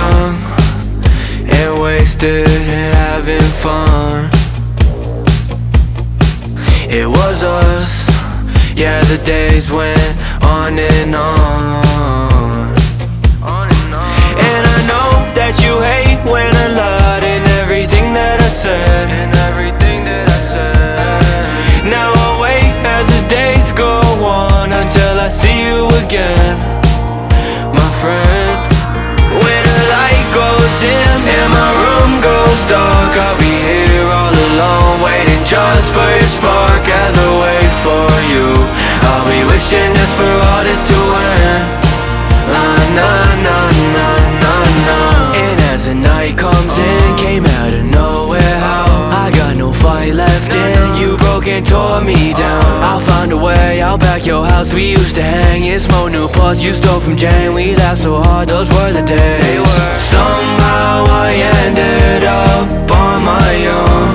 young and wasted and having fun. It was us, yeah, the days went on and on. And I know that you hate when I lied in everything that I said. Now I'll wait as the days go on until I see you again, my friend. When the light goes dim and my room goes dark, I'll be here all alone, waiting just for your spark. As I wait for you, I'll be wishing just for all this to end. Nah, nah, nah, nah, nah, nah. And as the night comes in, came out of nowhere, how I got no fight left in. You broke and tore me down. I'll find a way, I'll back your house. We used to hang and smoke Newports you stole from Jane. We laughed so hard, those were the days. Somehow I ended up on my own.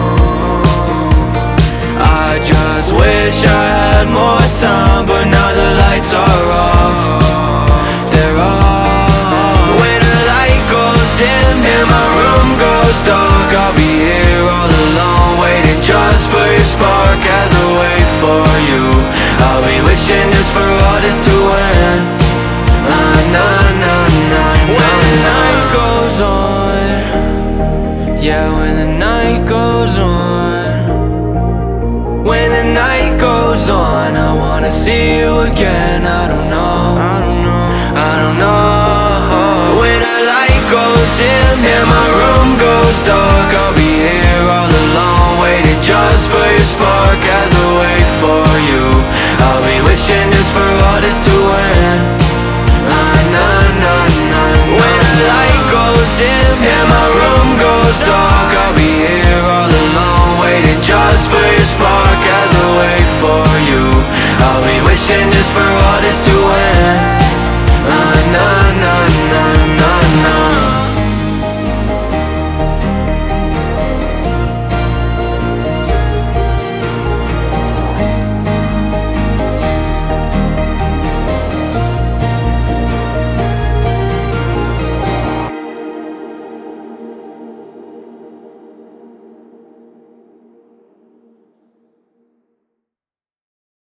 I just wish I had more time, but now the lights are off. They're off. When the light goes dim and my room goes dark, I'll be here all alone, waiting just for your spark. As I wait for you, I'll be wishing just for all this to end. Nah, nah, nah, nah. When the night goes on, yeah, when the night goes on. When the night goes on, I wanna see you again. I don't know, I don't know, I don't know. When the light goes dim and my room goes dark, I'll be here all alone, waiting just for your spark. As I wait for you, I'll be wishing just for all this to end.